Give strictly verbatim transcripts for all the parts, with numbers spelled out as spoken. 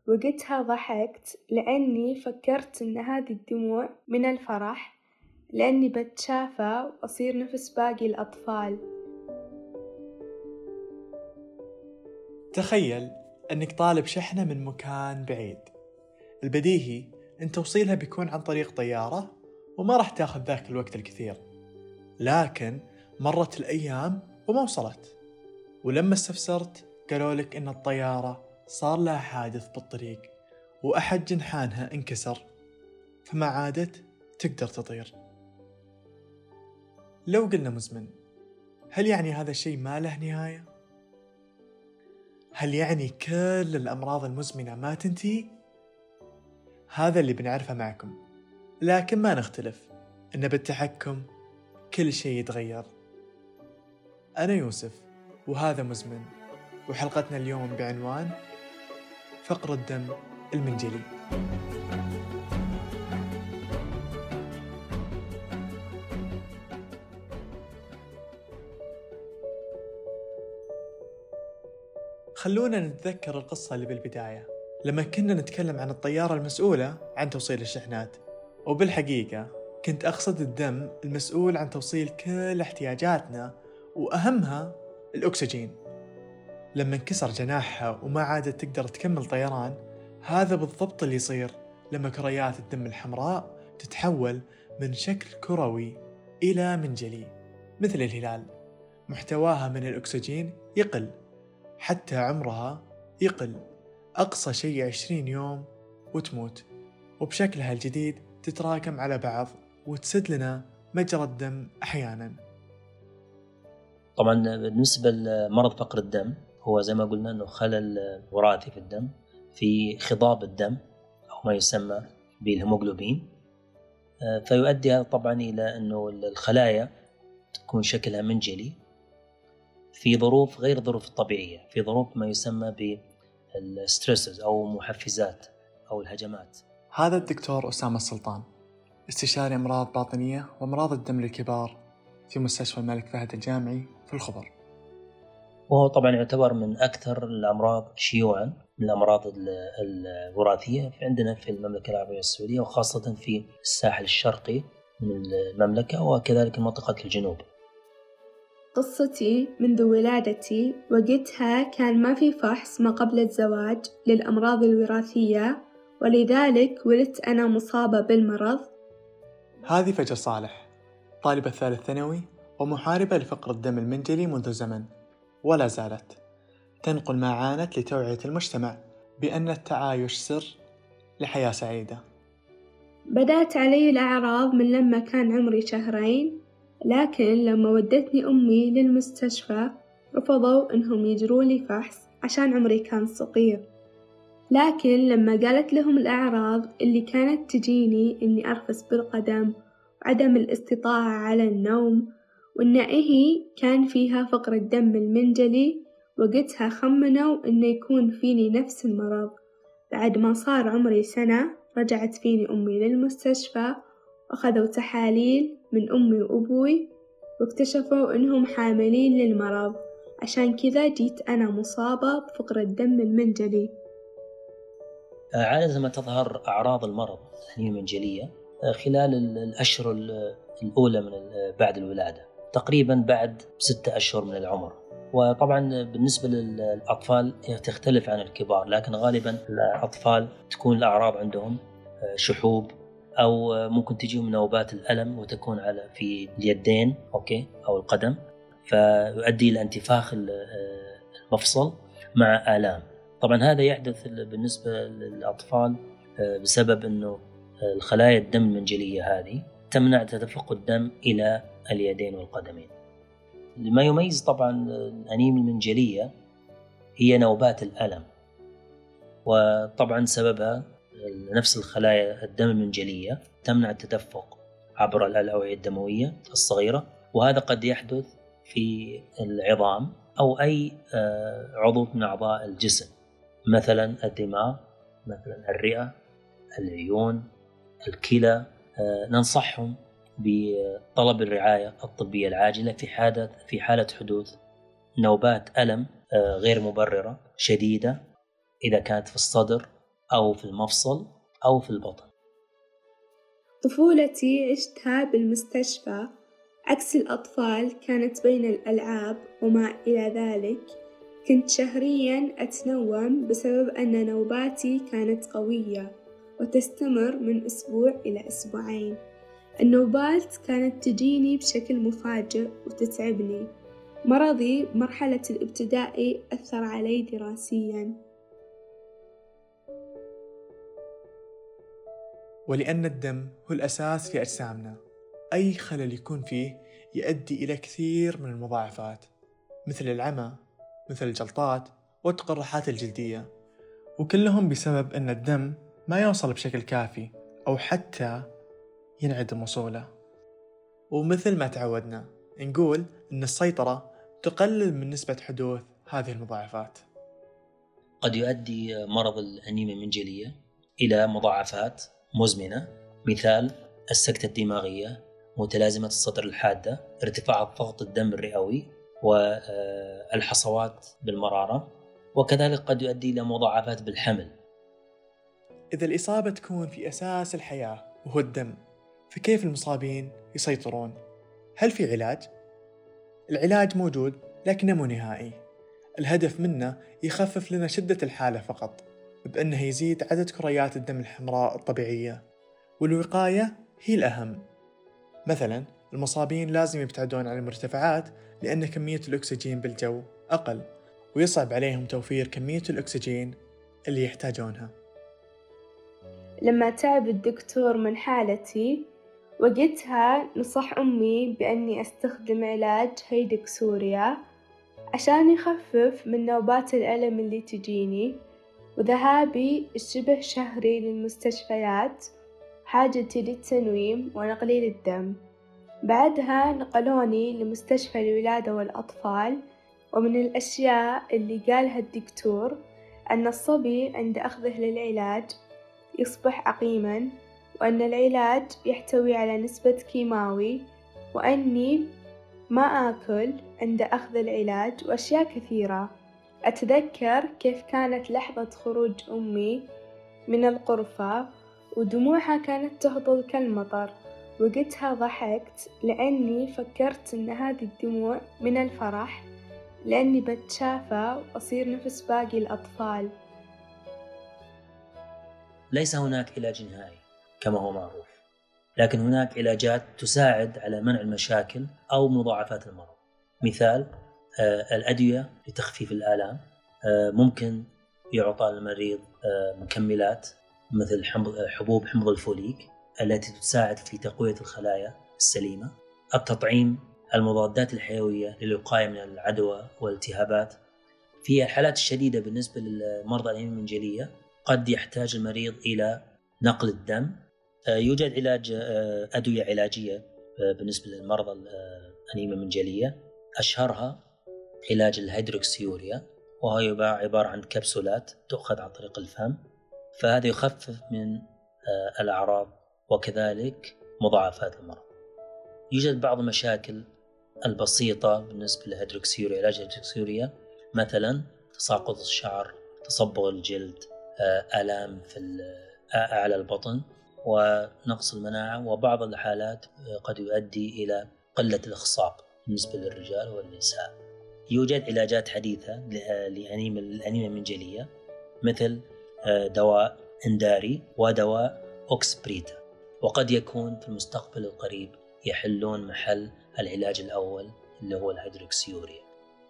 وقتها ضحكت لأني فكرت إن هذي الدموع من الفرح، لأني بتشافى وأصير نفس باقي الأطفال. تخيل أنك طالب شحنة من مكان بعيد، البديهي أن توصيلها بيكون عن طريق طيارة وما راح تاخذ ذاك الوقت الكثير، لكن مرت الأيام وما وصلت، ولما استفسرت قالوا لك إن الطيارة صار لها حادث بالطريق وأحد جنحانها انكسر فما عادت تقدر تطير. لو قلنا مزمن، هل يعني هذا الشيء ما له نهاية؟ هل يعني كل الأمراض المزمنة ما تنتهي؟ هذا اللي بنعرفه معكم، لكن ما نختلف إن بالتحكم كل شيء يتغير. أنا يوسف وهذا مزمن، وحلقتنا اليوم بعنوان فقر الدم المنجلي. خلونا نتذكر القصة اللي بالبداية، لما كنا نتكلم عن الطيارة المسؤولة عن توصيل الشحنات، وبالحقيقة كنت أقصد الدم المسؤول عن توصيل كل احتياجاتنا وأهمها الأكسجين. لما انكسر جناحها وما عادت تقدر تكمل طيران، هذا بالضبط اللي يصير لما كريات الدم الحمراء تتحول من شكل كروي إلى منجلي مثل الهلال، محتواها من الأكسجين يقل حتى عمرها يقل، أقصى شيء عشرين يوم وتموت، وبشكلها الجديد تتراكم على بعض وتسد لنا مجرى الدم أحيانا. طبعا بالنسبة لمرض فقر الدم، هو زي ما قلنا أنه خلل وراثي في الدم في خضاب الدم أو ما يسمى بالهيموغلوبين، فيؤدي هذا طبعا إلى أنه الخلايا تكون شكلها منجلي في ظروف غير ظروف الطبيعية، في ظروف ما يسمى بالستريسز أو محفزات أو الهجمات. هذا الدكتور أسامة السلطان، استشاري أمراض باطنية وأمراض الدم للكبار في مستشفى الملك فهد الجامعي في الخبر، وهو طبعا يعتبر من أكثر الأمراض شيوعا من الأمراض الوراثية عندنا في المملكة العربية السعودية، وخاصة في الساحل الشرقي من المملكة وكذلك منطقة الجنوب. قصتي منذ ولادتي، وقتها كان ما في فحص ما قبل الزواج للأمراض الوراثية، ولذلك ولدت أنا مصابة بالمرض. هذه فجر صالح، طالبة ثالث ثانوي ومحاربة لفقر الدم المنجلي منذ زمن، ولا زالت تنقل ما عانت لتوعية المجتمع بأن التعايش سر لحياة سعيدة. بدأت علي الأعراض من لما كان عمري شهرين، لكن لما ودتني أمي للمستشفى رفضوا إنهم يجروا لي فحص عشان عمري كان صغير. لكن لما قالت لهم الأعراض اللي كانت تجيني إني أرفس بالقدم وعدم الاستطاعة على النوم، وإن إيه كان فيها فقر الدم المنجلي، وقتها خمنوا إنه يكون فيني نفس المرض. بعد ما صار عمري سنة رجعت فيني أمي للمستشفى، وأخذوا تحاليل من أمي وأبوي واكتشفوا إنهم حاملين للمرض، عشان كذا جيت أنا مصابة بفقر الدم المنجلي. عادة ما تظهر أعراض المرض المنجلية خلال الأشهر الأولى من بعد الولادة، تقريبا بعد ستة أشهر من العمر. وطبعا بالنسبة للأطفال تختلف عن الكبار، لكن غالبا الأطفال تكون الأعراض عندهم شحوب أو ممكن تجيهم نوبات الألم وتكون على في اليدين أوكي أو القدم، فيؤدي إلى انتفاخ المفصل مع آلام. طبعا هذا يحدث بالنسبة للأطفال بسبب أنه الخلايا الدم المنجلية هذه تمنع تدفق الدم إلى اليدين والقدمين. لما يميز طبعا الأنيميا المنجلية هي نوبات الألم، وطبعا سببها نفس الخلايا الدم المنجلية تمنع التدفق عبر الأوعية الدموية الصغيرة، وهذا قد يحدث في العظام أو أي عضو من أعضاء الجسم، مثلا الدماغ، مثلا الرئة، العيون، الكلى. ننصحهم بطلب الرعاية الطبية العاجلة في حالة في حالة حدوث نوبات ألم غير مبررة شديدة، إذا كانت في الصدر أو في المفصل أو في البطن. طفولتي عشتها بالمستشفى، عكس الأطفال كانت بين الألعاب وما إلى ذلك. كنت شهرياً أتنوم بسبب أن نوباتي كانت قوية وتستمر من أسبوع إلى أسبوعين. النوبات كانت تجيني بشكل مفاجئ وتتعبني. مرضي بمرحلة الابتدائي أثر علي دراسياً. ولأن الدم هو الأساس في أجسامنا، أي خلل يكون فيه يؤدي إلى كثير من المضاعفات، مثل العمى، مثل الجلطات والتقرحات الجلدية، وكلهم بسبب أن الدم ما يوصل بشكل كافي أو حتى ينعدم وصوله. ومثل ما تعودنا نقول أن السيطرة تقلل من نسبة حدوث هذه المضاعفات. قد يؤدي مرض الأنيميا المنجلية إلى مضاعفات مزمنة، مثال السكتة الدماغية، متلازمة الصدر الحادة، ارتفاع ضغط الدم الرئوي، والحصوات بالمرارة، وكذلك قد يؤدي إلى مضاعفات بالحمل. إذا الإصابة تكون في أساس الحياة وهو الدم، فكيف المصابين يسيطرون؟ هل في علاج؟ العلاج موجود لكنه مو نهائي. الهدف منه يخفف لنا شدة الحالة فقط، بأنه يزيد عدد كريات الدم الحمراء الطبيعية، والوقاية هي الأهم. مثلا المصابين لازم يبتعدون عن المرتفعات لأن كمية الأكسجين بالجو أقل، ويصعب عليهم توفير كمية الأكسجين اللي يحتاجونها. لما تعب الدكتور من حالتي، وقتها نصح أمي بأني أستخدم علاج هيدكسوريا عشان يخفف من نوبات الألم اللي تجيني، وذهابي الشبه شهري للمستشفيات، حاجتي للتنويم ونقلي للدم. بعدها نقلوني لمستشفى الولادة والأطفال. ومن الأشياء اللي قالها الدكتور أن الصبي عند أخذه للعلاج يصبح عقيماً، وأن العلاج يحتوي على نسبة كيماوي، وأني ما آكل عند أخذ العلاج، وأشياء كثيرة. أتذكر كيف كانت لحظة خروج أمي من الغرفة ودموعها كانت تهطل كالمطر. وقتها ضحكت لأني فكرت أن هذه الدموع من الفرح، لأني بتشافى وأصير نفس باقي الأطفال. ليس هناك علاج نهائي كما هو معروف، لكن هناك علاجات تساعد على منع المشاكل أو مضاعفات المرض. مثال الأدوية لتخفيف الآلام، ممكن يعطى المريض مكملات مثل حبوب حمض الفوليك التي تساعد في تقوية الخلايا السليمة. التطعيم، المضادات الحيوية للوقاية من العدوى والالتهابات. في الحالات الشديدة بالنسبة للمرضى الأنيميا المنجلية قد يحتاج المريض إلى نقل الدم. يوجد علاج أدوية علاجية بالنسبة للمرضى الأنيميا المنجلية، أشهرها علاج الهيدروكسيوريا، وهي عبارة عن كبسولات تؤخذ عن طريق الفم، فهذا يخفف من الأعراض وكذلك مضاعفات المرض. يوجد بعض المشاكل البسيطة بالنسبة للهيدروكسيوريا، علاج الهيدروكسيوريا مثلا تساقط الشعر، تصبغ الجلد، آلام في أعلى البطن، ونقص المناعة، وبعض الحالات قد يؤدي إلى قلة الإخصاب بالنسبة للرجال والنساء. يوجد علاجات حديثة للأنيميا المنجلية مثل دواء انداري ودواء أوكسبريتا، وقد يكون في المستقبل القريب يحلون محل العلاج الأول اللي هو الهيدروكسيوريا.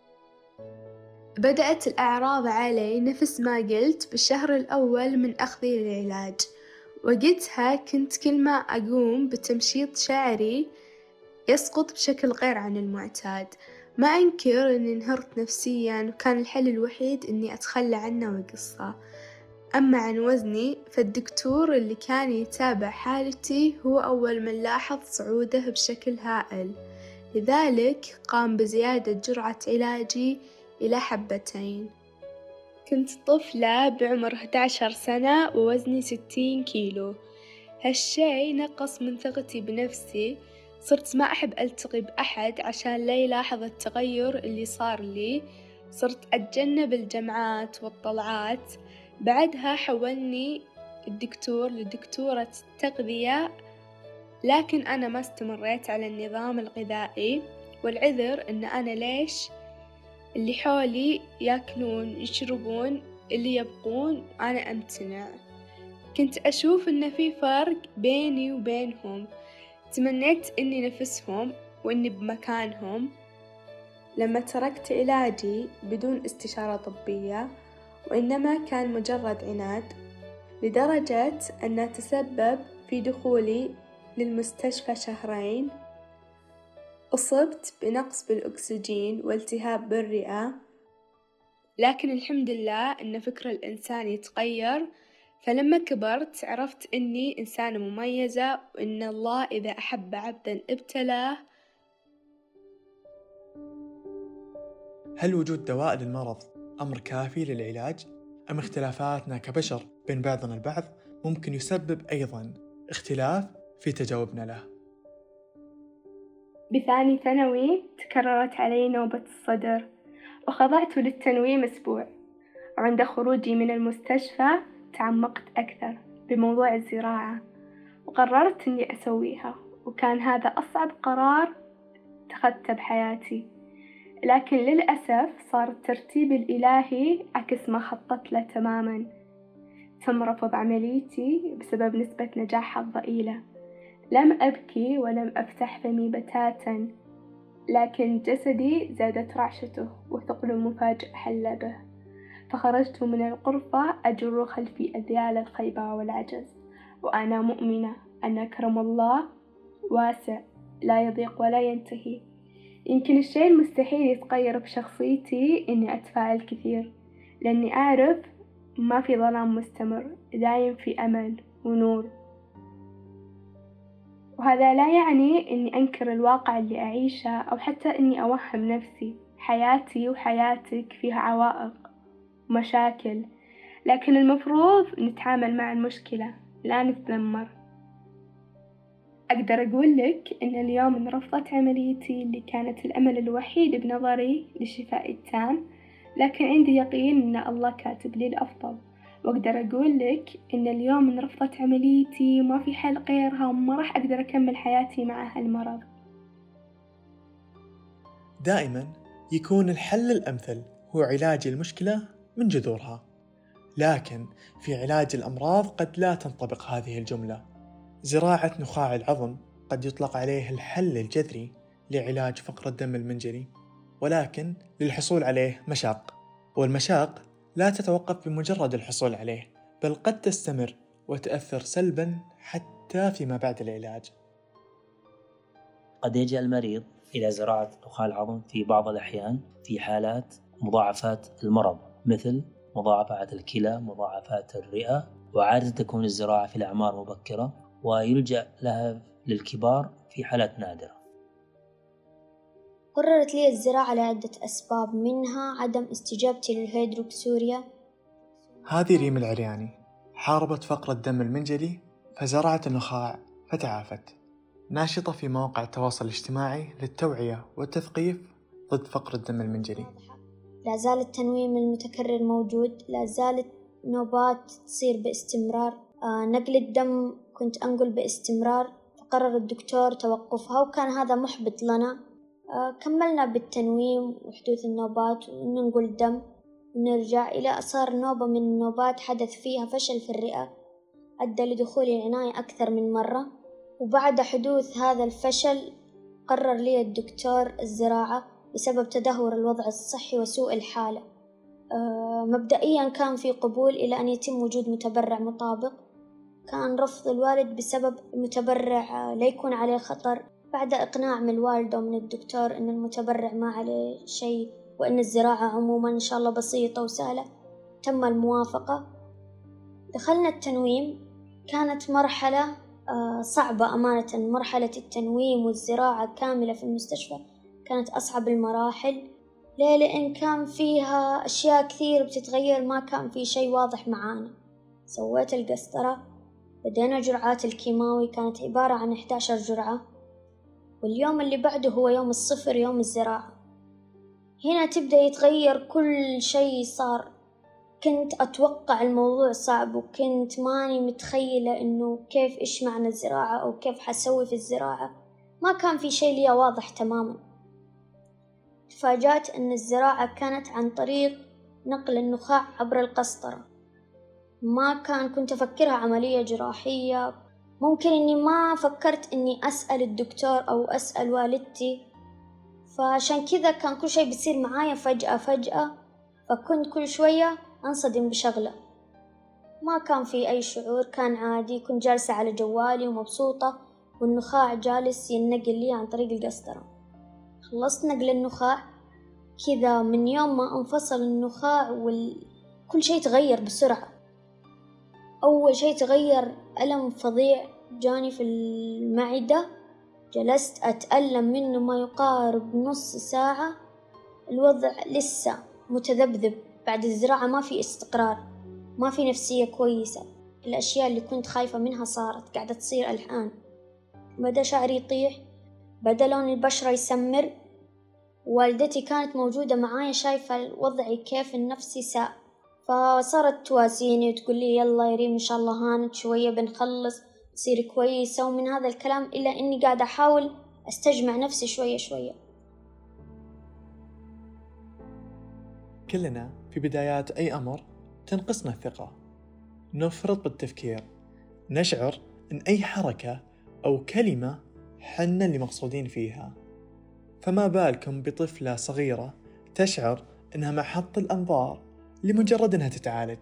بدأت الأعراض علي نفس ما قلت بالشهر الأول من أخذي للعلاج. وقتها كنت كل ما أقوم بتمشيط شعري يسقط بشكل غير عن المعتاد. ما أنكر أني انهرت نفسياً، وكان الحل الوحيد أني أتخلى عنه وأقصه. أما عن وزني، فالدكتور اللي كان يتابع حالتي هو أول من لاحظ صعوده بشكل هائل، لذلك قام بزيادة جرعة علاجي إلى حبتين. كنت طفلة بعمر إحدى عشر سنة ووزني ستين كيلو. هالشي نقص من ثقتي بنفسي، صرت ما أحب ألتقي بأحد عشان لا يلاحظ التغير اللي صار لي. صرت أتجنب الجمعات والطلعات بعدها حولني الدكتور لدكتورة تغذية، لكن أنا ما استمريت على النظام الغذائي، والعذر إن أنا ليش اللي حولي ياكلون يشربون اللي يبقون أنا أمتنع. كنت أشوف إن في فرق بيني وبينهم، تمنيت إني نفسهم وإني بمكانهم. لما تركت علاجي بدون استشارة طبية، وإنما كان مجرد عناد، لدرجة أنه تسبب في دخولي للمستشفى شهرين. أصبت بنقص بالأكسجين والتهاب بالرئة، لكن الحمد لله أن فكر الإنسان يتغير. فلما كبرت عرفت أني إنسانة مميزة، وأن الله إذا أحب عبدا ابتلاه. هل وجود دواء للمرض أمر كافي للعلاج؟ أم اختلافاتنا كبشر بين بعضنا البعض ممكن يسبب أيضاً اختلاف في تجاوبنا له؟ بثاني ثانوي تكررت علي نوبة الصدر، وخضعت للتنويم أسبوع، وعند خروجي من المستشفى تعمقت أكثر بموضوع الزراعة، وقررت أني أسويها، وكان هذا أصعب قرار اتخذته بحياتي. لكن للأسف صار الترتيب الإلهي عكس ما خططت له تماماً. تم رفض عمليتي بسبب نسبة نجاحها الضئيلة. لم أبكي ولم أفتح فمي بتاتا، لكن جسدي زادت رعشته وثقل مفاجئ حل به. فخرجت من الغرفة أجر خلفي أذيال الخيبة والعجز، وأنا مؤمنة أن كرم الله واسع لا يضيق ولا ينتهي. يمكن الشيء المستحيل يتغير بشخصيتي إني أتفائل كثير، لأني أعرف ما في ظلام مستمر، دايم في أمل ونور. وهذا لا يعني إني أنكر الواقع اللي أعيشه، أو حتى إني أوهم نفسي. حياتي وحياتك فيها عوائق ومشاكل، لكن المفروض نتعامل مع المشكلة لا نتذمر. أقدر أقول لك إن اليوم إن رفضت عمليتي اللي كانت الأمل الوحيد بنظري لشفائي التام، لكن عندي يقين إن الله كاتب لي الأفضل. وأقدر أقول لك إن اليوم إن رفضت عمليتي ما في حل غيرها، وما راح أقدر أكمل حياتي مع هالمرض. دائما يكون الحل الأمثل هو علاج المشكلة من جذورها، لكن في علاج الأمراض قد لا تنطبق هذه الجملة. زراعة نخاع العظم قد يطلق عليه الحل الجذري لعلاج فقر الدم المنجلي، ولكن للحصول عليه مشاق، والمشاق لا تتوقف بمجرد الحصول عليه، بل قد تستمر وتأثر سلبا حتى فيما بعد العلاج. قد يلجأ المريض إلى زراعة نخاع العظم في بعض الأحيان في حالات مضاعفات المرض، مثل مضاعفات الكلى، مضاعفات الرئة، وعادة تكون الزراعة في الأعمار مبكرة، ويلجأ لها للكبار في حالات نادرة. قررت لي الزراعة لعدة أسباب، منها عدم استجابتي للهيدروكسوريا. هذه ريم العرياني حاربت فقر الدم المنجلي فزرعت النخاع فتعافت. ناشطة في مواقع التواصل الاجتماعي للتوعية والتثقيف ضد فقر الدم المنجلي. لا زال التنويم المتكرر موجود، لا زالت نوبات تصير باستمرار. آه نقل الدم كنت أنقل باستمرار، فقرر الدكتور توقفها، وكان هذا محبط لنا. آه كملنا بالتنويم وحدوث النوبات وننقل دم ونرجع إلى صار نوبة من النوبات حدث فيها فشل في الرئة أدى لدخول العناية أكثر من مرة. وبعد حدوث هذا الفشل قرر لي الدكتور الزراعة بسبب تدهور الوضع الصحي وسوء الحالة. آه مبدئيا كان في قبول إلى أن يتم وجود متبرع مطابق. كان رفض الوالد بسبب المتبرع لا يكون عليه خطر. بعد إقناع من الوالدة ومن الدكتور أن المتبرع ما عليه شيء وأن الزراعة عموما إن شاء الله بسيطة وسهلة، تم الموافقة. دخلنا التنويم. كانت مرحلة صعبة أمانة، مرحلة التنويم والزراعة كاملة في المستشفى كانت أصعب المراحل. ليه؟ لأن كان فيها أشياء كثير بتتغير، ما كان في شيء واضح معانا. سويت القسطرة، بدينا جرعات الكيماوي، كانت عبارة عن إحدى عشرة جرعة، واليوم اللي بعده هو يوم الصفر، يوم الزراعة. هنا تبدأ يتغير كل شيء صار. كنت أتوقع الموضوع صعب، وكنت ماني متخيلة إنه كيف إيش معنى الزراعة أو كيف حسوي في الزراعة. ما كان في شيء لي واضح تماما. تفاجأت إن الزراعة كانت عن طريق نقل النخاع عبر القسطرة. ما كان كنت أفكرها عملية جراحية. ممكن إني ما فكرت إني أسأل الدكتور أو أسأل والدتي، فعشان كذا كان كل شيء بيصير معايا فجأة فجأة، فكنت كل شوية أنصدم بشغلة. ما كان في أي شعور، كان عادي. كنت جالسة على جوالي ومبسوطة، والنخاع جالس ينقل لي عن طريق القسطرة. خلصت نقل النخاع كذا، من يوم ما انفصل النخاع وكل شيء تغير بسرعة. أول شيء تغير ألم فظيع جاني في المعدة، جلست أتألم منه ما يقارب نص ساعة. الوضع لسه متذبذب بعد الزراعة، ما في استقرار، ما في نفسية كويسة. الأشياء اللي كنت خايفة منها صارت قاعدة تصير الآن. بدأ شعري يطيح، بدأ لون البشرة يسمر. والدتي كانت موجودة معايا شايفة وضعي كيف النفسي ساء، فصارت تواسيني وتقول لي يلا يا ريم إن شاء الله هانت شوية بنخلص تصير كويسة، ومن هذا الكلام، إلا إني قاعدة أحاول أستجمع نفسي شوية شوية. كلنا في بدايات أي أمر تنقصنا الثقة، نفرط بالتفكير، نشعر أن أي حركة أو كلمة حنا اللي مقصودين فيها. فما بالكم بطفلة صغيرة تشعر أنها محط الأنظار لمجرد أنها تتعالج.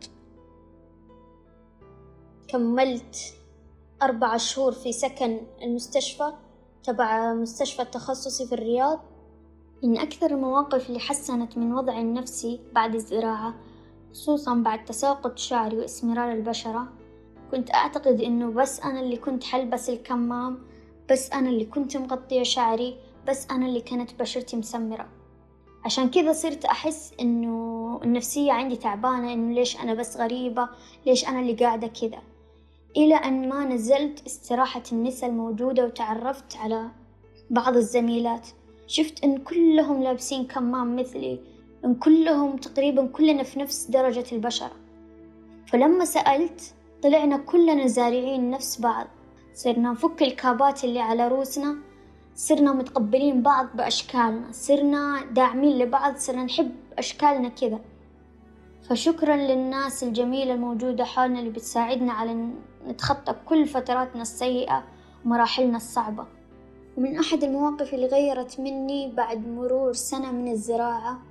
كملت أربع شهور في سكن المستشفى تبع مستشفى التخصصي في الرياض. من أكثر المواقف اللي حسنت من وضعي النفسي بعد الزراعة، خصوصاً بعد تساقط شعري واسمرار البشرة، كنت أعتقد إنه بس أنا اللي كنت حلبس الكمام، بس أنا اللي كنت مغطية شعري، بس أنا اللي كانت بشرتي مسمرة. عشان كذا صرت أحس إنه النفسية عندي تعبانة، إنه ليش أنا بس غريبة، ليش أنا اللي قاعدة كذا. إلى أن ما نزلت استراحة النساء الموجودة وتعرفت على بعض الزميلات، شفت إن كلهم لابسين كمام مثلي، إن كلهم تقريبا كلنا في نفس درجة البشرة. فلما سألت طلعنا كلنا زارعين نفس بعض، صرنا نفك الكابات اللي على روسنا، صرنا متقبلين بعض بأشكالنا، صرنا داعمين لبعض، صرنا نحب أشكالنا كذا. فشكرا للناس الجميلة الموجودة حولنا اللي بتساعدنا على نتخطى كل فتراتنا السيئة ومراحلنا الصعبة. ومن أحد المواقف اللي غيرت مني بعد مرور سنة من الزراعة،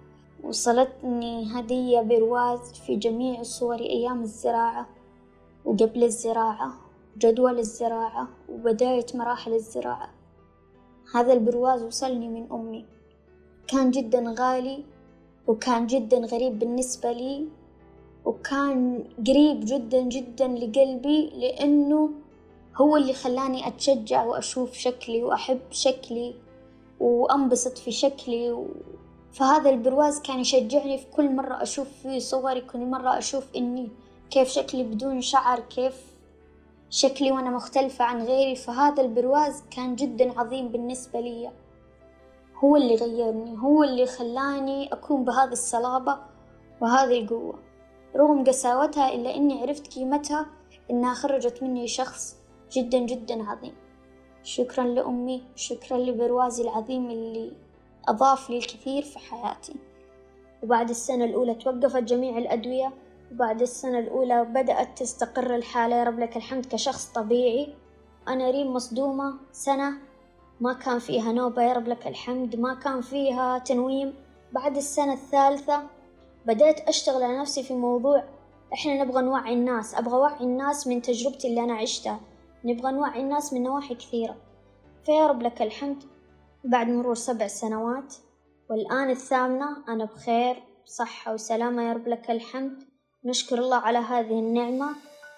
وصلتني هدية برواز في جميع صور أيام الزراعة وقبل الزراعة، جدول الزراعة وبداية مراحل الزراعة. هذا البرواز وصلني من أمي، كان جدا غالي وكان جدا غريب بالنسبة لي، وكان قريب جدا جدا لقلبي، لأنه هو اللي خلاني أتشجع وأشوف شكلي وأحب شكلي وأنبسط في شكلي. و... فهذا البرواز كان يشجعني في كل مرة أشوف فيه صوري، كل مرة أشوف إني كيف شكلي بدون شعر، كيف شكلي وأنا مختلفة عن غيري. فهذا البرواز كان جدا عظيم بالنسبة لي، هو اللي غيرني، هو اللي خلاني أكون بهذه الصلابة وهذه القوة رغم قساوتها، إلا إني عرفت قيمتها، إنها خرجت مني شخص جدا جدا عظيم. شكرا لأمي، شكرا لبروازي العظيم اللي أضاف لي الكثير في حياتي. وبعد السنة الأولى توقفت جميع الأدوية، وبعد السنة الأولى بدأت تستقر الحالة، يا رب لك الحمد، كشخص طبيعي. أنا ريم مصدومة سنة ما كان فيها نوبة، يا رب لك الحمد، ما كان فيها تنويم. بعد السنة الثالثة بدأت أشتغل على نفسي في موضوع إحنا نبغى نوعي الناس، أبغى أوعي الناس من تجربتي اللي أنا عشتها، نبغى نوعي الناس من نواحي كثيرة. فيا رب لك الحمد، بعد مرور سبع سنوات والآن الثامنة أنا بخير بصحة وسلامة، يا رب لك الحمد، نشكر الله على هذه النعمة.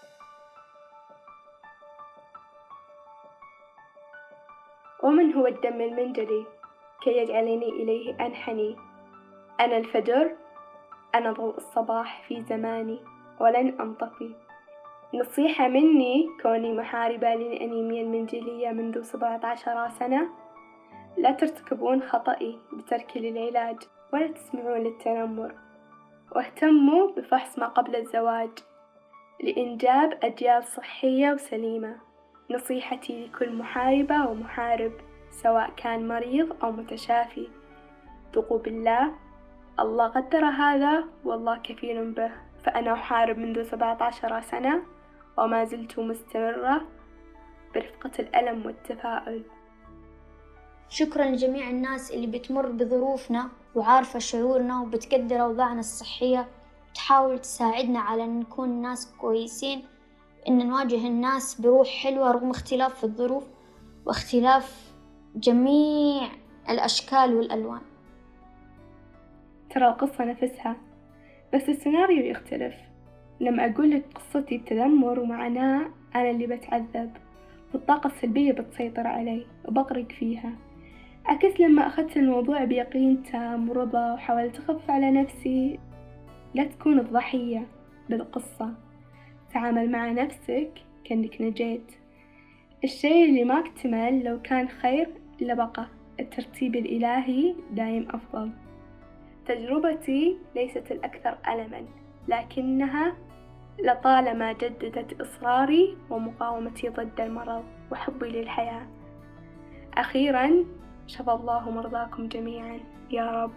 ومن هو الدم المنجلي كي يجعلني إليه أنحني؟ أنا الفجر، أنا ضوء الصباح في زماني ولن أنطفي. نصيحة مني كوني محاربة للأنيميا المنجلية منذ سبعة عشر سنة: لا ترتكبون خطئي بترك للعلاج ولا تسمعون للتنمر. واهتموا بفحص ما قبل الزواج لإنجاب أجيال صحية وسليمة. نصيحتي لكل محاربة ومحارب سواء كان مريض أو متشافي، ثقوا بالله، الله قدر هذا والله كفيل به. فأنا أحارب منذ سبعة عشر سنة وما زلت مستمرة برفقة الألم والتفاؤل. شكرا لجميع الناس اللي بتمر بظروفنا وعارفة شعورنا وبتقدر أوضاعنا الصحية وتحاول تساعدنا على أن نكون ناس كويسين، إن نواجه الناس بروح حلوة رغم اختلاف في الظروف واختلاف جميع الأشكال والألوان. ترى القصة نفسها بس السيناريو يختلف. لما أقول لك قصتي بتذمر ومعناه أنا اللي بتعذب والطاقة السلبية بتسيطر علي وبغرق فيها، عكس لما أخذت الموضوع بيقين تام ورضا وحاولت أخف على نفسي. لا تكون الضحية بالقصة، تعامل مع نفسك كأنك نجيت. الشيء اللي ما اكتمل لو كان خير لبقى، الترتيب الإلهي دايم أفضل. تجربتي ليست الأكثر ألماً، لكنها لطالما جددت إصراري ومقاومتي ضد المرض وحبي للحياة. أخيراً شفى الله مرضاكم جميعاً يا رب.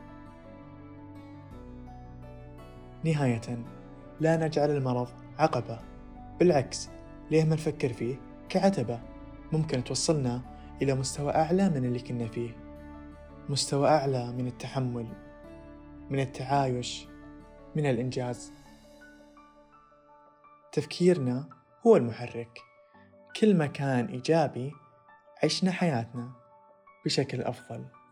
نهاية، لا نجعل المرض عقبة، بالعكس ليه ما نفكر فيه كعتبة ممكن توصلنا إلى مستوى أعلى من اللي كنا فيه، مستوى أعلى من التحمل، من التعايش، من الإنجاز. تفكيرنا هو المحرك، كل ما كان إيجابي عشنا حياتنا بشكل أفضل.